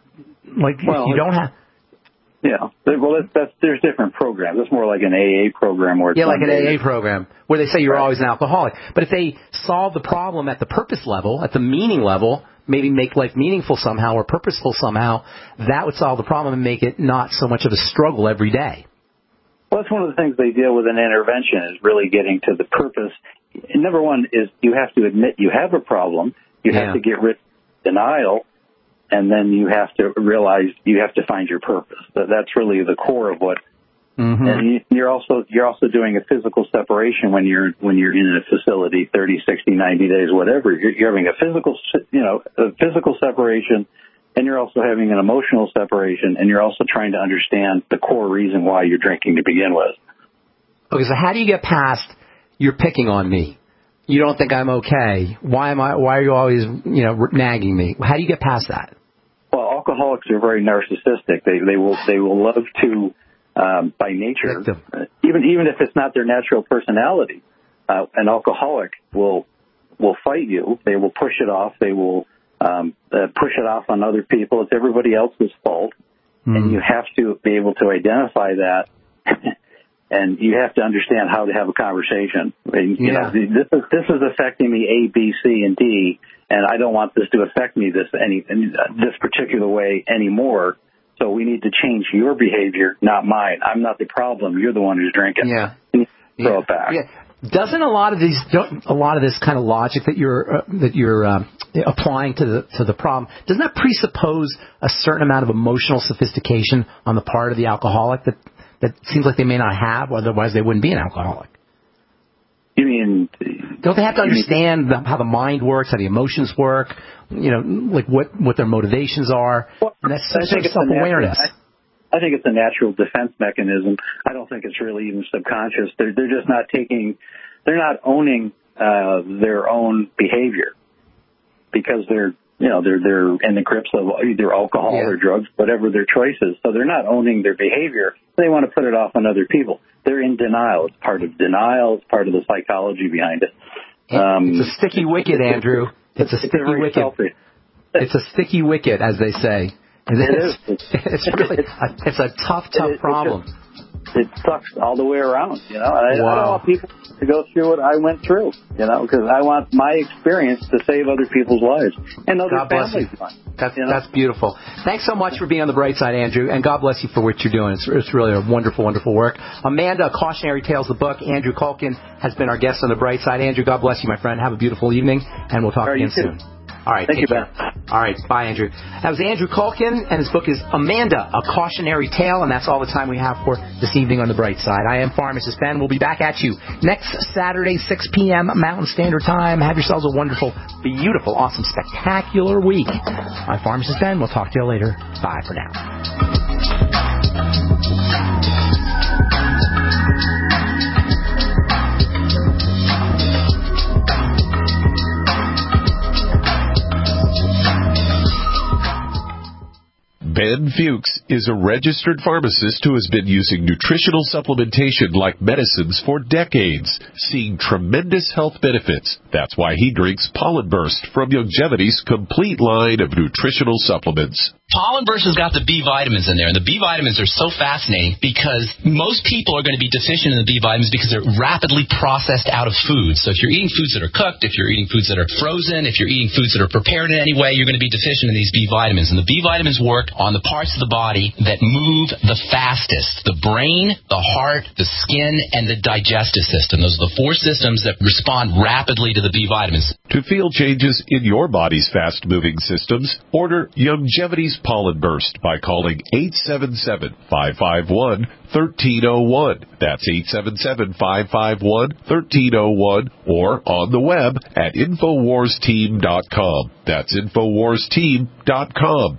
you don't have. Yeah, well, there's different programs. It's more like an AA program where like an AA program where they say you're always an alcoholic. But if they solve the problem at the purpose level, at the meaning level, maybe make life meaningful somehow or purposeful somehow, that would solve the problem and make it not so much of a struggle every day. Well, that's one of the things they deal with in intervention is really getting to the purpose. Number one is you have to admit you have a problem. You have to get rid of denial. And then you have to realize you have to find your purpose. That's really the core of what. And you're also doing a physical separation when you're in a facility, 30, 60, 90 days, whatever. You're having a physical separation, and you're also having an emotional separation, and you're also trying to understand the core reason why you're drinking to begin with. Okay, so how do you get past you're picking on me. You don't think I'm okay. Why are you always, nagging me? How do you get past that? Well, alcoholics are very narcissistic. They will love to, by nature, even if it's not their natural personality, an alcoholic will fight you. They will push it off. They will push it off on other people. It's everybody else's fault, and you have to be able to identify that. And you have to understand how to have a conversation. This is affecting me A, B, C, and D, and I don't want this to affect me this particular way anymore. So we need to change your behavior, not mine. I'm not the problem. You're the one who's drinking. Yeah. Throw it back. Yeah. Doesn't a lot of this kind of logic that you're applying to the problem, doesn't that presuppose a certain amount of emotional sophistication on the part of the alcoholic that seems like they may not have, otherwise they wouldn't be an alcoholic? You mean... Don't they have to understand how the mind works, how the emotions work, like what their motivations are? Well, and that's such self-awareness. I think it's a natural defense mechanism. I don't think it's really even subconscious. They're just not they're not owning their own behavior because they're in the grips of either alcohol or drugs, whatever their choice is. So they're not owning their behavior. They want to put it off on other people. They're in denial. It's part of denial. It's part of the psychology behind it. It's a sticky wicket, Andrew. It's a sticky wicket. Selfish. It's a sticky wicket, as they say. It's a tough problem. It sucks all the way around, And I don't want people to go through what I went through, because I want my experience to save other people's lives and other families' lives. That's beautiful. Thanks so much for being on the bright side, Andrew, and God bless you for what you're doing. It's really a wonderful, wonderful work. Amanda, Cautionary Tales, the book. Andrew Culkin has been our guest on the bright side. Andrew, God bless you, my friend. Have a beautiful evening, and we'll talk again soon. All right. Thank you, Ben. All right. Bye, Andrew. That was Andrew Culkin, and his book is Amanda, A Cautionary Tale, and that's all the time we have for this evening on The Bright Side. I am Pharmacist Ben. We'll be back at you next Saturday, 6 p.m. Mountain Standard Time. Have yourselves a wonderful, beautiful, awesome, spectacular week. I'm Pharmacist Ben. We'll talk to you later. Bye for now. Ben Fuchs is a registered pharmacist who has been using nutritional supplementation like medicines for decades, seeing tremendous health benefits. That's why he drinks Pollen Burst from Youngevity's complete line of nutritional supplements. Pollen Burst has got the B vitamins in there, and the B vitamins are so fascinating because most people are going to be deficient in the B vitamins because they're rapidly processed out of food. So if you're eating foods that are cooked, if you're eating foods that are frozen, if you're eating foods that are prepared in any way, you're going to be deficient in these B vitamins. And the B vitamins work on the parts of the body that move the fastest: the brain, the heart, the skin, and the digestive system. Those are the four systems that respond rapidly to the B vitamins. To feel changes in your body's fast-moving systems, order Youngevity's Pollen Burst by calling 877-551-1301. That's 877-551-1301, or on the web at InfoWarsTeam.com. That's InfoWarsTeam.com.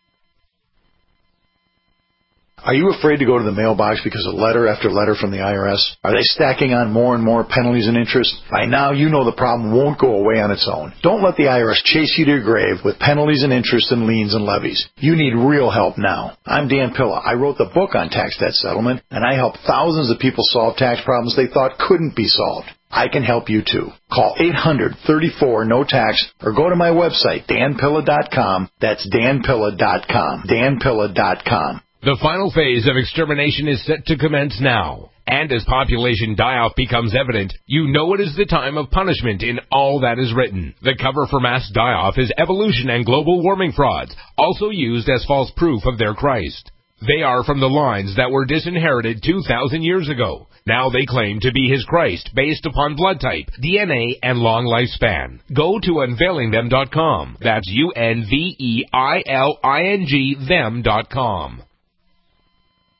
Are you afraid to go to the mailbox because of letter after letter from the IRS? Are they stacking on more and more penalties and interest? By now, you know the problem won't go away on its own. Don't let the IRS chase you to your grave with penalties and interest and liens and levies. You need real help now. I'm Dan Pilla. I wrote the book on tax debt settlement, and I help thousands of people solve tax problems they thought couldn't be solved. I can help you too. Call 800-34-NO-TAX or go to my website, danpilla.com. That's danpilla.com. danpilla.com. The final phase of extermination is set to commence now. And as population die-off becomes evident, you know it is the time of punishment in all that is written. The cover for mass die-off is evolution and global warming frauds, also used as false proof of their Christ. They are from the lines that were disinherited 2,000 years ago. Now they claim to be his Christ based upon blood type, DNA, and long lifespan. Go to unveilingthem.com. That's UNVEILING them.com.